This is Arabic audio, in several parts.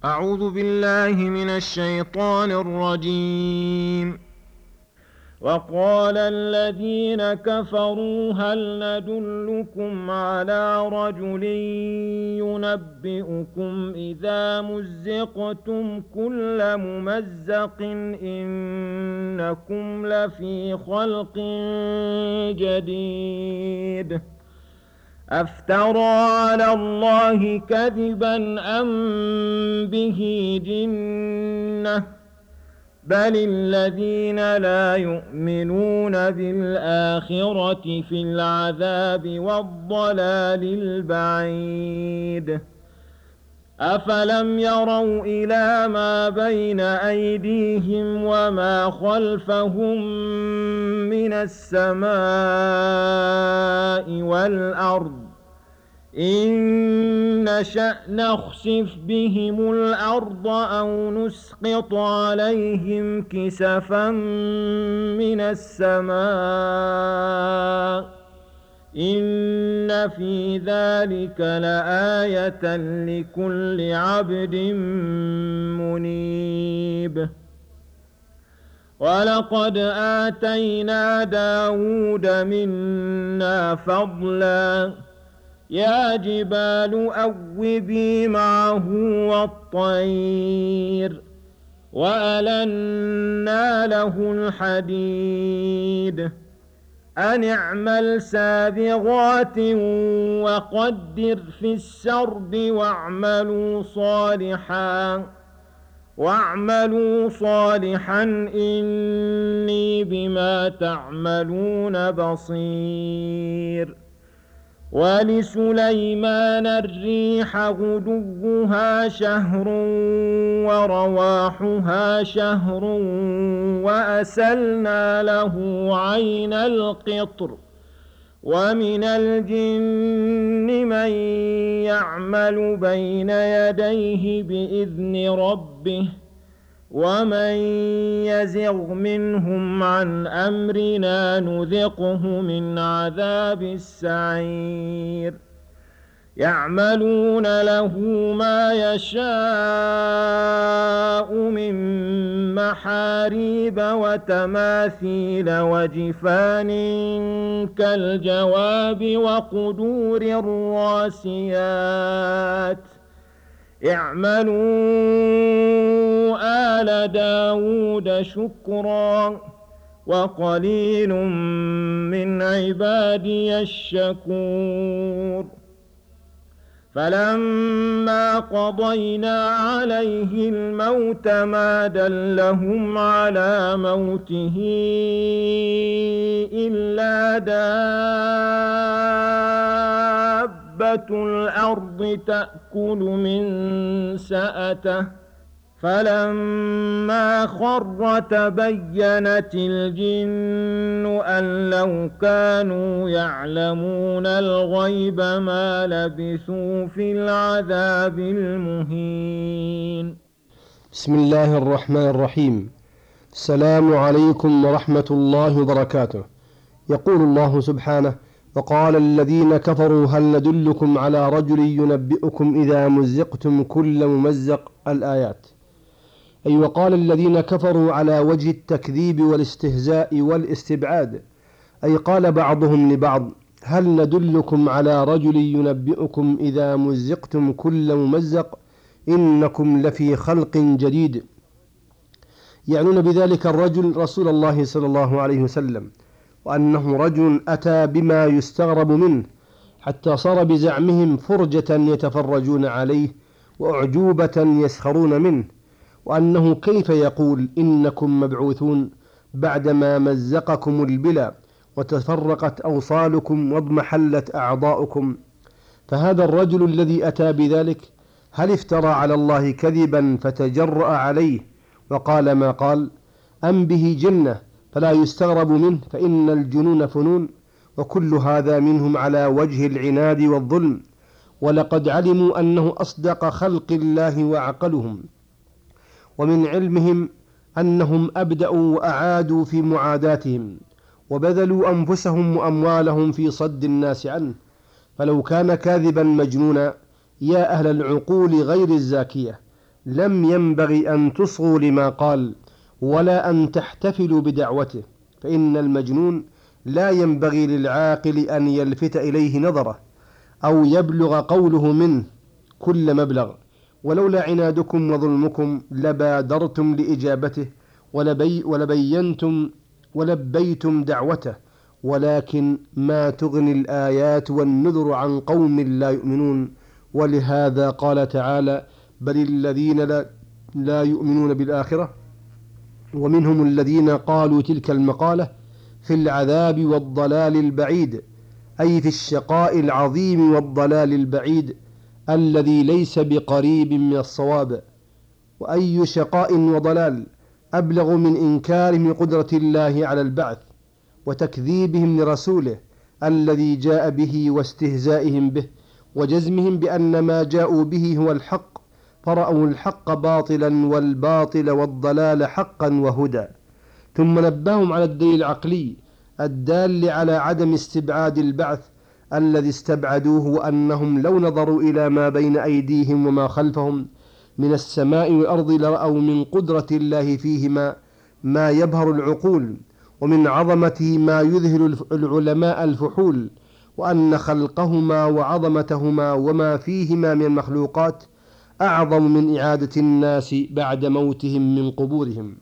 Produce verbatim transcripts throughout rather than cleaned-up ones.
أعوذ بالله من الشيطان الرجيم. وقال الذين كفروا هل ندلكم على رجل ينبئكم إذا مزقتم كل ممزق إنكم لفي خلق جديد أفترى على الله كذبا أم به جنة بل الذين لا يؤمنون بالآخرة في العذاب والضلال البعيد. أفلم يروا إلى ما بين أيديهم وما خلفهم من السماء والأرض إن نشأ نخسف بهم الأرض أو نسقط عليهم كسفا من السماء إن في ذلك لآية لكل عبد منيب. ولقد آتينا داود منا فضلا يا جبال أوبي معه والطير وألنا له الحديد أن اعمل سابغات وقدر في السرد واعملوا صالحا واعملوا صالحا إني بما تعملون بصير. ولسليمان الريح غدوها شهر ورواحها شهر وأسلنا له عين القطر ومن الجن من يعمل بين يديه بإذن ربه ومن يزغ منهم عن أمرنا نذقه من عذاب السعير. يعملون له ما يشاء من محاريب وتماثيل وجفان كالجواب وقدور الراسيات اعملوا آل داود شكرا وقليل من عبادي الشكور. فلما قضينا عليه الموت ما دلهم على موته إلا دابة الأرض تأكل من سأته فلما خر تبينت الجن أن لو كانوا يعلمون الغيب ما لبثوا في العذاب المهين. بسم الله الرحمن الرحيم. السلام عليكم ورحمة الله وبركاته. يقول الله سبحانه: وقال الذين كفروا هل ندلكم على رجل ينبئكم إذا مزقتم كل ممزق. الآيات. أي وقال الذين كفروا على وجه التكذيب والاستهزاء والاستبعاد، أي قال بعضهم لبعض: هل ندلكم على رجل ينبئكم إذا مزقتم كل ممزق إنكم لفي خلق جديد. يعنون بذلك الرجل رسول الله صلى الله عليه وسلم، وأنه رجل أتى بما يستغرب منه حتى صار بزعمهم فرجة يتفرجون عليه وأعجوبة يسخرون منه، وأنه كيف يقول إنكم مبعوثون بعدما مزقكم البلا وتفرقت أوصالكم واضمحلت أعضاؤكم. فهذا الرجل الذي أتى بذلك هل افترى على الله كذبا فتجرأ عليه وقال ما قال، أم به جنة فلا يستغرب منه، فإن الجنون فنون، وكل هذا منهم على وجه العناد والظلم. ولقد علموا أنه أصدق خلق الله وعقلهم، ومن علمهم أنهم أبدأوا وأعادوا في معاداتهم وبذلوا أنفسهم وأموالهم في صد الناس عنه. فلو كان كاذبا مجنونا يا أهل العقول غير الزاكية لم ينبغي أن تصغوا لما قال ولا أن تحتفلوا بدعوته، فإن المجنون لا ينبغي للعاقل أن يلفت إليه نظره أو يبلغ قوله منه كل مبلغ، ولولا عنادكم وظلمكم لبادرتم لإجابته ولبي ولبينتم ولبيتم دعوته، ولكن ما تغني الآيات والنذر عن قوم لا يؤمنون. ولهذا قال تعالى: بل الذين لا, لا يؤمنون بالآخرة ومنهم الذين قالوا تلك المقالة في العذاب والضلال البعيد، أي في الشقاء العظيم والضلال البعيد الذي ليس بقريب من الصواب. وأي شقاء وضلال أبلغ من إنكارهم قدرة الله على البعث وتكذيبهم لرسوله الذي جاء به واستهزائهم به وجزمهم بأن ما جاءوا به هو الحق، فرأوا الحق باطلا والباطل والضلال حقا وهدى. ثم نبههم على الدليل العقلي الدال على عدم استبعاد البعث الذي استبعدوه، وأنهم لو نظروا إلى ما بين أيديهم وما خلفهم من السماء والأرض لرأوا من قدرة الله فيهما ما يبهر العقول، ومن عظمته ما يذهل العلماء الفحول، وأن خلقهما وعظمتهما وما فيهما من المخلوقات أعظم من إعادة الناس بعد موتهم من قبورهم.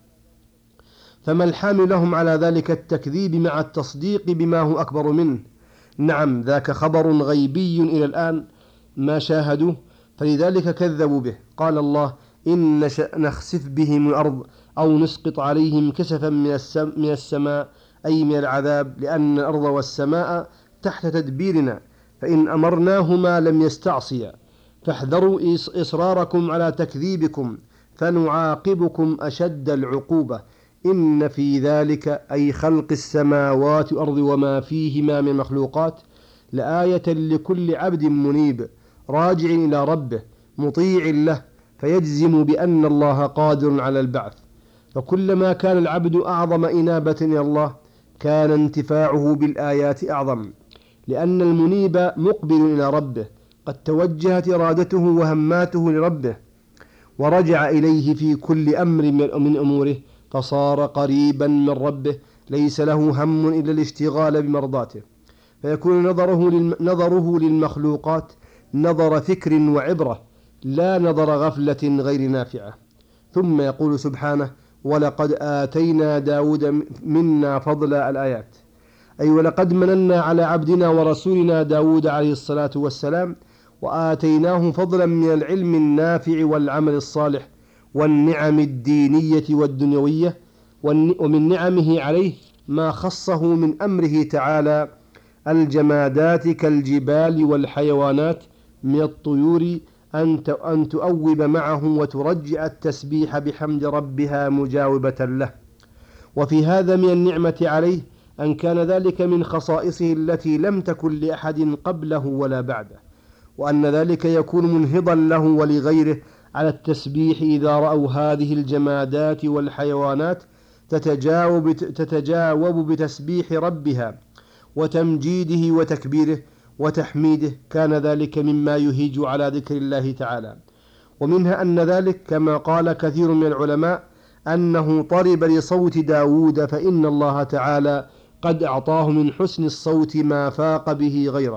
فما الحامل لهم على ذلك التكذيب مع التصديق بما هو أكبر منه؟ نعم، ذاك خبر غيبي إلى الآن ما شاهدوه، فلذلك كذبوا به. قال الله: إن نشأ نخسف بهم الأرض أو نسقط عليهم كسفا من السماء، أي من العذاب، لأن الأرض والسماء تحت تدبيرنا، فإن أمرناهما لم يستعصيا، فاحذروا إصراركم على تكذيبكم فنعاقبكم أشد العقوبة. إن في ذلك، أي خلق السماوات والأرض وما فيهما من مخلوقات، لآية لكل عبد منيب راجع إلى ربه مطيع له، فيجزم بأن الله قادر على البعث. فكلما كان العبد أعظم إنابة إلى الله كان انتفاعه بالآيات أعظم، لأن المنيب مقبل إلى ربه قد توجهت إرادته وهماته لربه ورجع إليه في كل أمر من أموره، فصار قريبا من ربه ليس له هم إلا الاشتغال بمرضاته، فيكون نظره, للم... نظره للمخلوقات نظر فكر وعبرة لا نظر غفلة غير نافعة. ثم يقول سبحانه: ولقد آتينا داود منا فضل الآيات، أي ولقد مننا على عبدنا ورسولنا داود عليه الصلاة والسلام، وآتيناه فضلا من العلم النافع والعمل الصالح والنعم الدينية والدنيوية. ومن نعمه عليه ما خصه من أمره تعالى الجمادات كالجبال والحيوانات من الطيور أن تؤوب معه وترجع التسبيح بحمد ربها مجاوبة له. وفي هذا من النعمة عليه أن كان ذلك من خصائصه التي لم تكن لأحد قبله ولا بعده، وأن ذلك يكون منهضا له ولغيره على التسبيح إذا رأوا هذه الجمادات والحيوانات تتجاوب, تتجاوب بتسبيح ربها وتمجيده وتكبيره وتحميده، كان ذلك مما يهيج على ذكر الله تعالى. ومنها أن ذلك كما قال كثير من العلماء أنه طرب لصوت داود، فإن الله تعالى قد أعطاه من حسن الصوت ما فاق به غيره،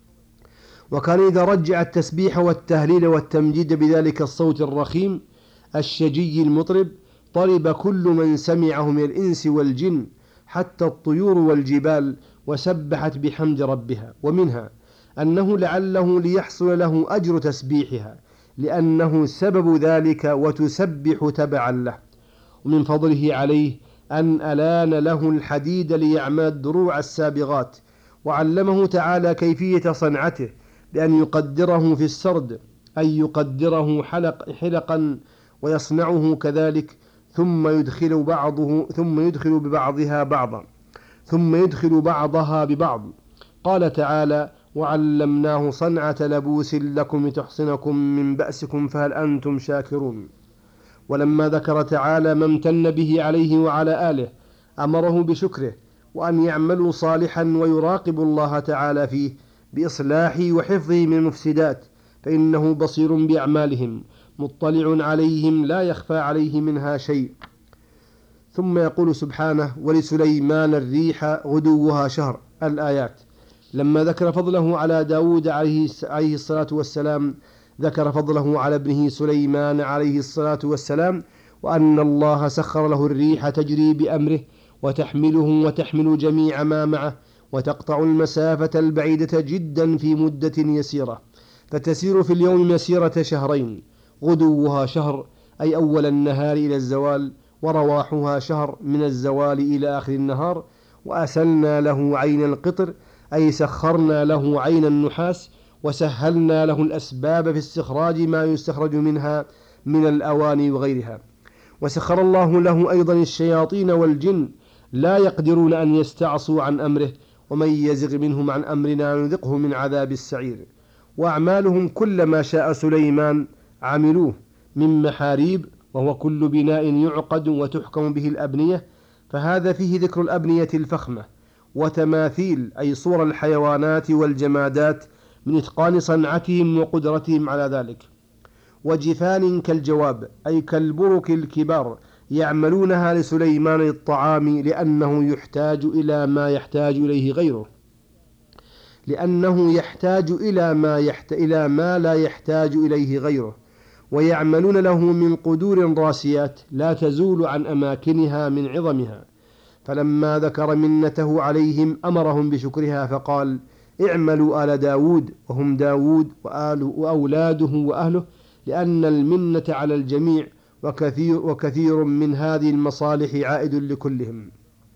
وكان إذا رجع التسبيح والتهليل والتمجيد بذلك الصوت الرخيم الشجي المطرب طرب كل من سمعه من الإنس والجن حتى الطيور والجبال وسبحت بحمد ربها. ومنها أنه لعله ليحصل له أجر تسبيحها لأنه سبب ذلك وتسبح تبعا له. ومن فضله عليه أن ألان له الحديد ليعمل الدروع السابغات، وعلمه تعالى كيفية صنعته بأن يقدره في السرد، أي يقدره حلق حلقا ويصنعه كذلك، ثم يدخل بعضه ثم يدخل ببعضها بعضا ثم يدخل بعضها ببعض. قال تعالى: وعلمناه صنعة لبوس لكم لتحصنكم من بأسكم فهل أنتم شاكرون. ولما ذكر تعالى ما امتن به عليه وعلى آله أمره بشكره وأن يعملوا صالحا ويراقب الله تعالى فيه بإصلاحه وحفظه من المفسدات، فإنه بصير بأعمالهم مطلع عليهم لا يخفى عليه منها شيء. ثم يقول سبحانه: ولسليمان الريح غدوها شهر. الآيات. لما ذكر فضله على داود عليه الصلاة والسلام ذكر فضله على ابنه سليمان عليه الصلاة والسلام، وأن الله سخر له الريح تجري بأمره وتحمله وتحمل جميع ما معه وتقطع المسافة البعيدة جدا في مدة يسيرة، فتسير في اليوم مسيرة شهرين. غدوها شهر أي أول النهار إلى الزوال، ورواحها شهر من الزوال إلى آخر النهار. وأسلنا له عين القطر أي سخرنا له عين النحاس، وسهلنا له الأسباب في استخراج ما يستخرج منها من الأواني وغيرها. وسخر الله له أيضا الشياطين والجن لا يقدرون أن يستعصوا عن أمره، ومن يزغ منهم عن أمرنا نذقه من عذاب السعير. وأعمالهم كل ما شاء سليمان عملوه من محاريب، وهو كل بناء يعقد وتحكم به الأبنية، فهذا فيه ذكر الأبنية الفخمة. وتماثيل أي صور الحيوانات والجمادات من إتقان صنعتهم وقدرتهم على ذلك. وجفان كالجواب أي كالبرك الكبار يعملونها لسليمان للطعام، لأنه يحتاج إلى ما يحتاج إليه غيره لأنه يحتاج إلى ما, يحت... إلى ما لا يحتاج إليه غيره. ويعملون له من قدور راسيات لا تزول عن أماكنها من عظمها. فلما ذكر منته عليهم أمرهم بشكرها فقال: اعملوا آل داود، وهم داود وآل وأولاده وأهله، لأن المنة على الجميع، وكثير, وكثير من هذه المصالح عائد لكلهم،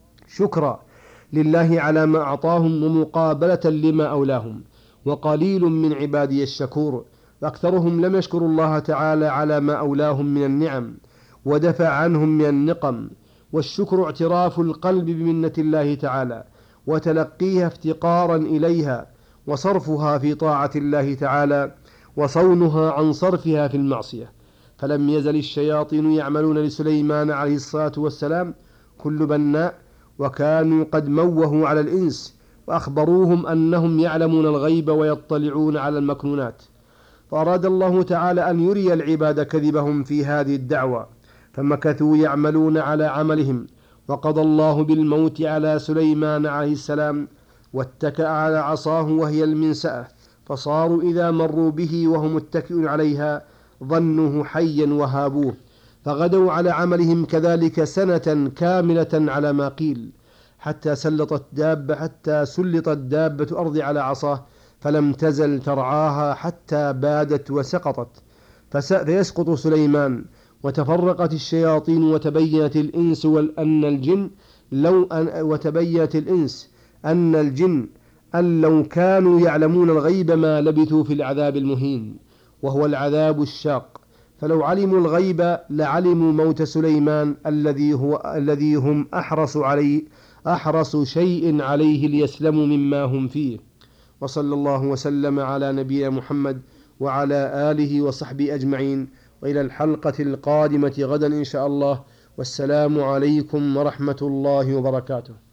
شكرا لله على ما أعطاهم ومقابلة لما أولاهم. وقليل من عبادي الشكور، وأكثرهم لم يشكروا الله تعالى على ما أولاهم من النعم ودفع عنهم من النقم. والشكر اعتراف القلب بمنة الله تعالى، وتلقيها افتقارا إليها، وصرفها في طاعة الله تعالى، وصونها عن صرفها في المعصية. فلم يزل الشياطين يعملون لسليمان عليه الصلاة والسلام كل بناء، وكانوا قد موهوا على الإنس وأخبروهم أنهم يعلمون الغيب ويطلعون على المكنونات. فأراد الله تعالى أن يري العباد كذبهم في هذه الدعوة، فمكثوا يعملون على عملهم. وقضى الله بالموت على سليمان عليه السلام، واتكأ على عصاه وهي المنسأة، فصاروا إذا مروا به وهم متكئون عليها ظنوه حيا وهابوه، فغدوا على عملهم كذلك سنة كاملة على ما قيل، حتى سلطت دابة حتى سلطت دابة أرض على عصاه، فلم تزل ترعاها حتى بادت وسقطت. فيسقط سليمان، وتفرقت الشياطين، وتبينت الإنس وأن الجن لو أن وتبينت الإنس أن الجن أن لو كانوا يعلمون الغيب ما لبثوا في العذاب المهين، وهو العذاب الشاق. فلو علموا الغيب لعلموا موت سليمان الذي هو الذي هم أحرص عليه أحرص شيء عليه ليسلموا مما هم فيه. وصلى الله وسلم على نبينا محمد وعلى آله وصحبه أجمعين، وإلى الحلقة القادمة غدا إن شاء الله، والسلام عليكم ورحمة الله وبركاته.